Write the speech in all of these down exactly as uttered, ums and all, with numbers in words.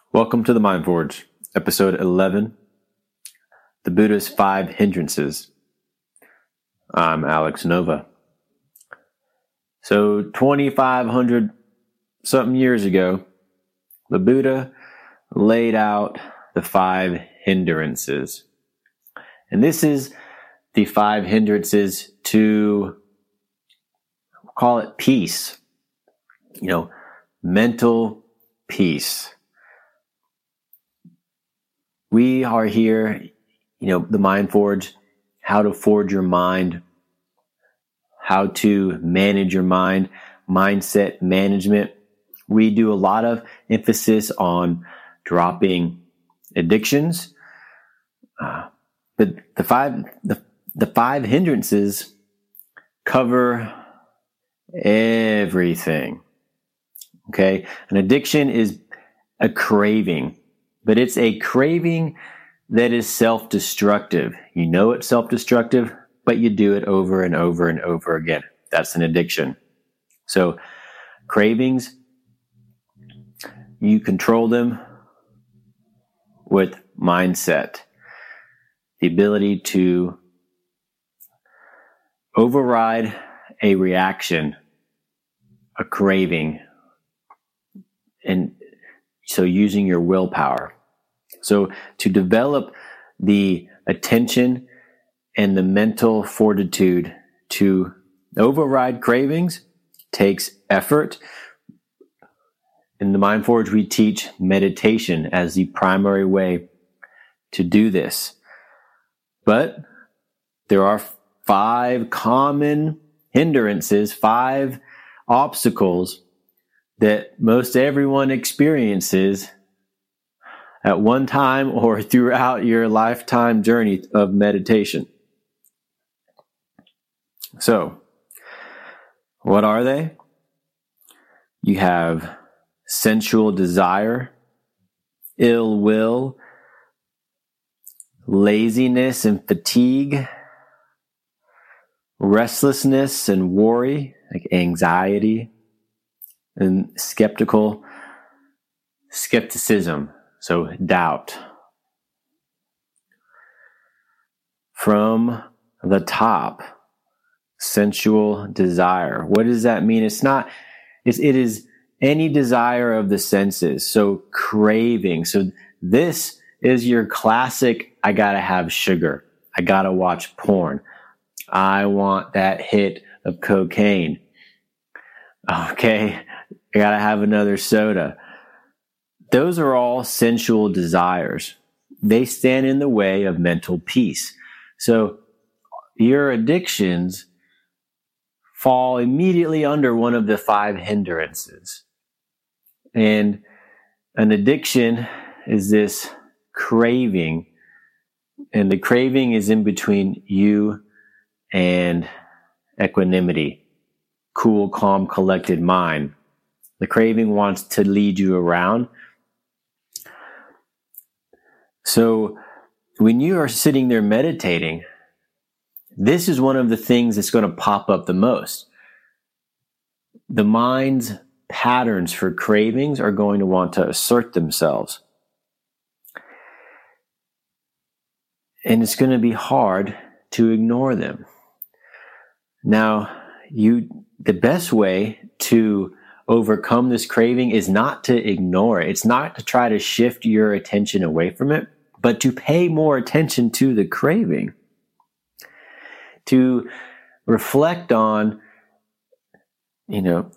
Welcome to the Mind Forge, episode eleven, The Buddha's Five Hindrances. I'm Alex Nova. So twenty-five hundred something years ago, the Buddha laid out the five hindrances. And this is the five hindrances to, we'll call it peace, you know, mental peace. We are here, you know, the Mind Forge, how to forge your mind, how to manage your mind, mindset management. We do a lot of emphasis on dropping addictions. Uh, but the five, the, the five hindrances cover everything. Okay. An addiction is a craving. But it's a craving that is self-destructive. You know it's self-destructive, but you do it over and over and over again. That's an addiction. So cravings, you control them with mindset. The ability to override a reaction, a craving, and so using your willpower. So to develop the attention and the mental fortitude to override cravings takes effort. In the Mind Forge, we teach meditation as the primary way to do this. But there are five common hindrances, five obstacles that most everyone experiences at one time or throughout your lifetime journey of meditation. So, what are they? You have sensual desire, ill will, laziness and fatigue, restlessness and worry, like anxiety, and skeptical skepticism. So doubt. From the top, sensual desire. What does that mean? It's not, it's, it is any desire of the senses. So craving. So this is your classic, I gotta have sugar. I gotta watch porn. I want that hit of cocaine. Okay. I gotta have another soda. Those are all sensual desires. They stand in the way of mental peace. So your addictions fall immediately under one of the five hindrances. And an addiction is this craving. And the craving is in between you and equanimity, cool, calm, collected mind. The craving wants to lead you around. So when you are sitting there meditating, this is one of the things that's going to pop up the most. The mind's patterns for cravings are going to want to assert themselves. And it's going to be hard to ignore them. Now, you, the best way to overcome this craving is not to ignore it. It's not to try to shift your attention away from it, but to pay more attention to the craving. To reflect on, you know,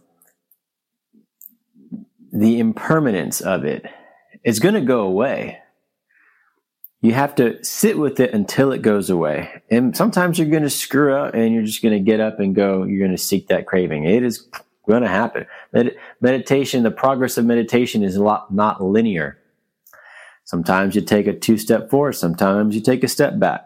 the impermanence of it. It's going to go away. You have to sit with it until it goes away. And sometimes you're going to screw up and you're just going to get up and go, you're going to seek that craving. It is going to happen. Med- meditation, the progress of meditation is a lot not linear. Sometimes you take a two-step forward. Sometimes you take a step back.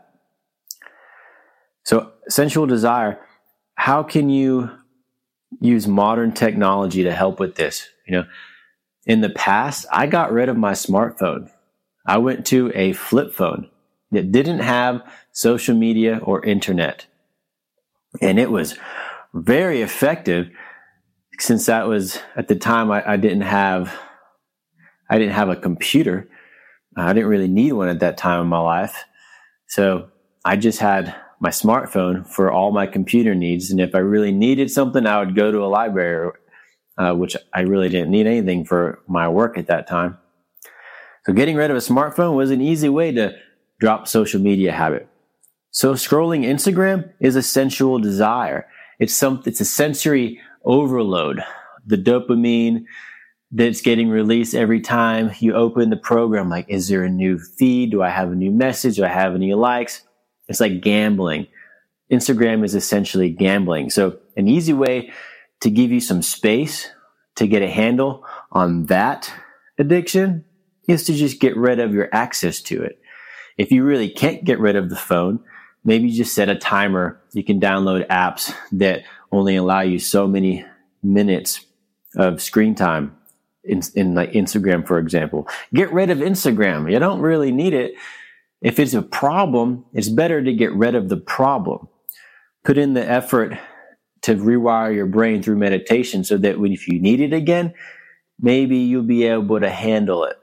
So sensual desire, how can you use modern technology to help with this? You know, in the past, I got rid of my smartphone. I went to a flip phone that didn't have social media or internet. And it was very effective since that was, at the time, I, I didn't have I didn't have a computer. I didn't really need one at that time in my life. So I just had my smartphone for all my computer needs. And if I really needed something, I would go to a library, uh, which I really didn't need anything for my work at that time. So getting rid of a smartphone was an easy way to drop social media habit. So scrolling Instagram is a sensual desire. It's some, it's a sensory overload. The dopamine that's getting released every time you open the program, like, is there a new feed? Do I have a new message? Do I have any likes? It's like gambling. Instagram is essentially gambling. So an easy way to give you some space to get a handle on that addiction is to just get rid of your access to it. If you really can't get rid of the phone, maybe just set a timer. You can download apps that only allow you so many minutes of screen time in, in like Instagram, for example. Get rid of Instagram. You don't really need it. If it's a problem, it's better to get rid of the problem. Put in the effort to rewire your brain through meditation so that when, if you need it again, maybe you'll be able to handle it.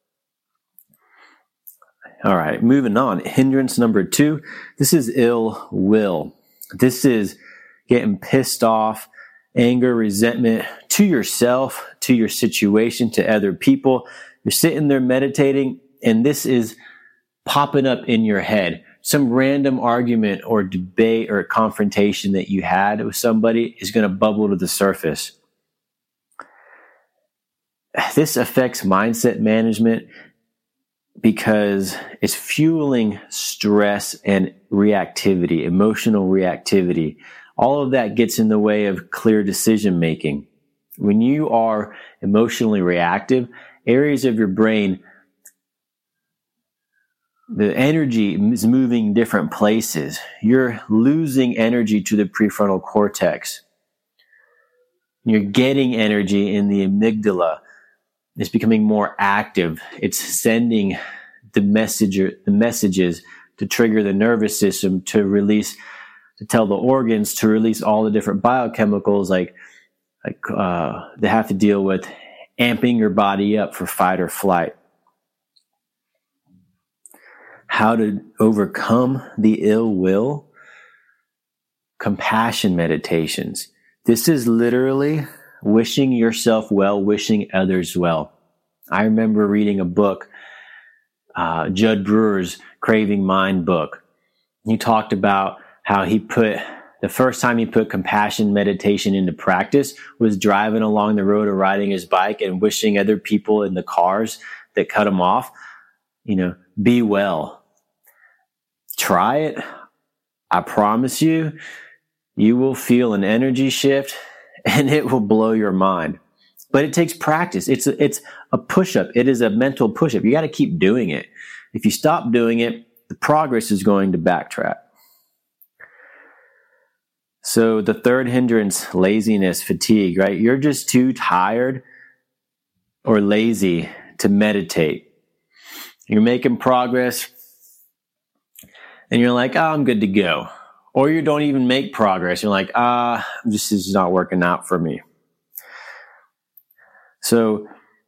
All right, moving on. Hindrance number two. This is ill will. This is getting pissed off, anger, resentment to yourself, to your situation, to other people. You're sitting there meditating, and this is popping up in your head. Some random argument or debate or confrontation that you had with somebody is going to bubble to the surface. This affects mindset management because it's fueling stress and reactivity, emotional reactivity. All of that gets in the way of clear decision making. When you are emotionally reactive, areas of your brain, the energy is moving different places. You're losing energy to the prefrontal cortex. You're getting energy in the amygdala. It's becoming more active. It's sending the message, the messages to trigger the nervous system to release, to tell the organs to release all the different biochemicals like, like uh, they have to deal with amping your body up for fight or flight. How to overcome the ill will? Compassion meditations. This is literally wishing yourself well, wishing others well. I remember reading a book, uh, Judd Brewer's Craving Mind book. He talked about how he put, the first time he put compassion meditation into practice was driving along the road or riding his bike and wishing other people in the cars that cut him off, you know, be well. Try it. I promise you, you will feel an energy shift and it will blow your mind. But it takes practice. It's a, it's a push-up. It is a mental push-up. You got to keep doing it. If you stop doing it, the progress is going to backtrack. So the third hindrance, laziness, fatigue, right? You're just too tired or lazy to meditate. You're making progress and you're like, oh, I'm good to go. Or you don't even make progress. You're like, ah, this is not working out for me. So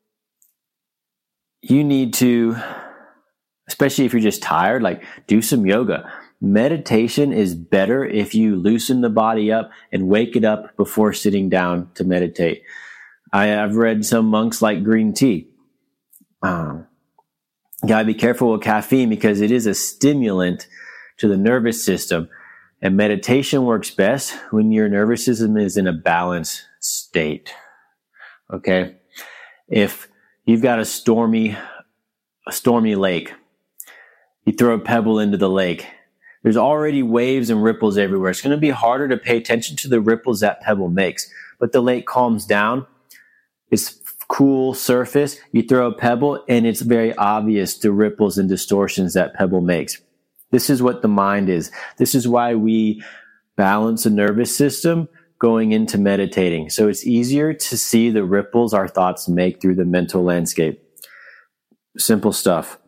you need to, especially if you're just tired, like do some yoga. Meditation is better if you loosen the body up and wake it up before sitting down to meditate. I, I've read some monks like green tea. Um, you gotta be careful with caffeine because it is a stimulant to the nervous system. And meditation works best when your nervous system is in a balanced state. Okay? If you've got a stormy, a stormy lake, you throw a pebble into the lake, there's already waves and ripples everywhere. It's going to be harder to pay attention to the ripples that pebble makes. But the lake calms down. It's cool surface. You throw a pebble and it's very obvious the ripples and distortions that pebble makes. This is what the mind is. This is why we balance the nervous system going into meditating. So it's easier to see the ripples our thoughts make through the mental landscape. Simple stuff.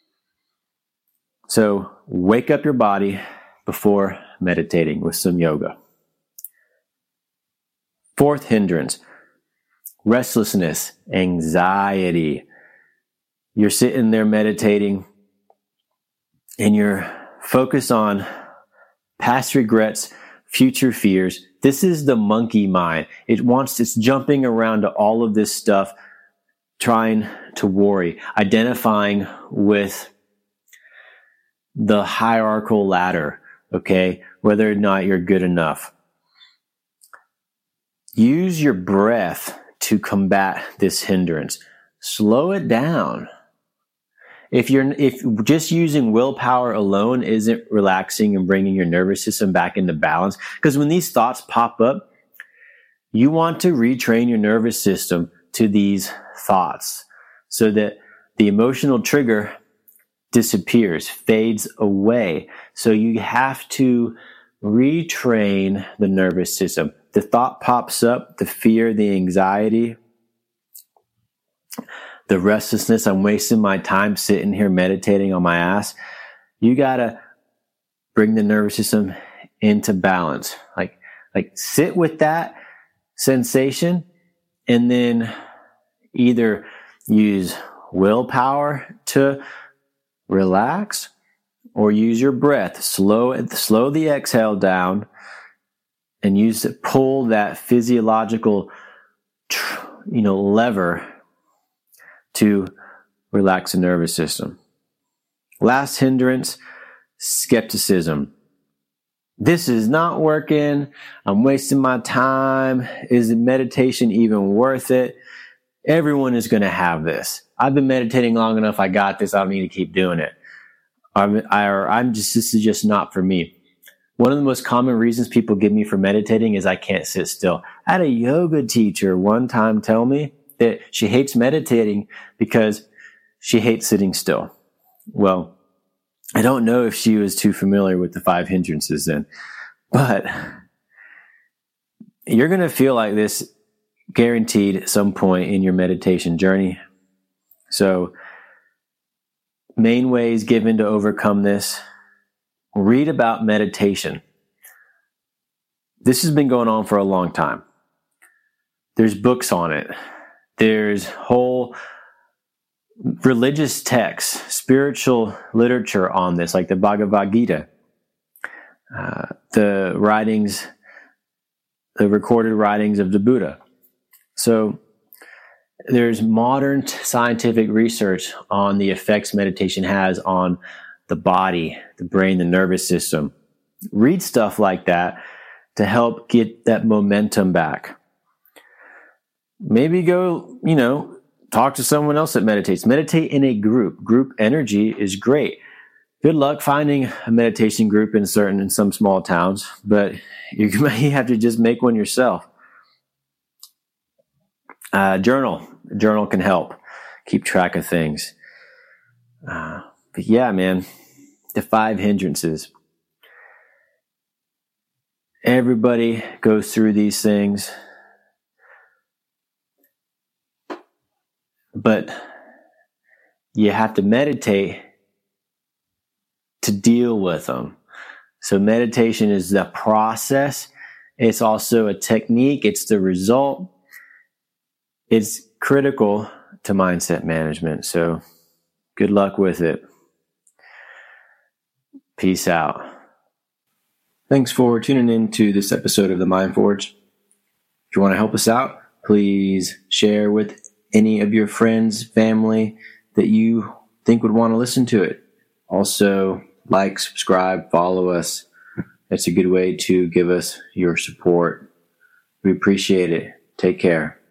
So wake up your body before meditating with some yoga. Fourth hindrance, restlessness, anxiety. you're sitting there meditating and you're focused on past regrets, future fears. This is the monkey mind. It wants, it's jumping around to all of this stuff, trying to worry, identifying with the hierarchical ladder, okay, whether or not you're good enough. Use your breath to combat this hindrance. Slow it down. If you're, if just using willpower alone isn't relaxing and bringing your nervous system back into balance, because when these thoughts pop up, you want to retrain your nervous system to these thoughts so that the emotional trigger disappears, fades away. So you have to retrain the nervous system. The thought pops up, the fear, the anxiety, the restlessness. I'm wasting my time sitting here meditating on my ass. You gotta bring the nervous system into balance. Like, like sit with that sensation and then either use willpower to relax or use your breath. Slow, slow the exhale down and use it, pull that physiological, you know, lever to relax the nervous system. Last hindrance, skepticism. This is not working. I'm wasting my time. Is meditation even worth it? Everyone is going to have this. I've been meditating long enough. I got this. I don't need to keep doing it. I'm, I, or I'm just, this is just not for me. One of the most common reasons people give me for meditating is I can't sit still. I had a yoga teacher one time tell me that she hates meditating because she hates sitting still. Well, I don't know if she was too familiar with the five hindrances then, but you're going to feel like this guaranteed at some point in your meditation journey. So, main ways given to overcome this. Read about meditation. This has been going on for a long time. There's books on it. There's whole religious texts, spiritual literature on this, like the Bhagavad Gita, uh, the writings, the recorded writings of the Buddha. So there's modern scientific research on the effects meditation has on the body, the brain, the nervous system. Read stuff like that to help get that momentum back. Maybe go, you know, talk to someone else that meditates. Meditate in a group. Group energy is great. Good luck finding a meditation group in certain, in some small towns, but you may have to just make one yourself. Uh, journal. Journal can help keep track of things. Uh, but yeah, man, the five hindrances. Everybody goes through these things, but you have to meditate to deal with them. So meditation is the process. It's also a technique. It's the result. It's critical to mindset management. So good luck with it. Peace out. Thanks for tuning in to this episode of the Mind Forge. If you want to help us out, please share with any of your friends, family that you think would want to listen to it. Also, like, subscribe, follow us. That's a good way to give us your support. We appreciate it. Take care.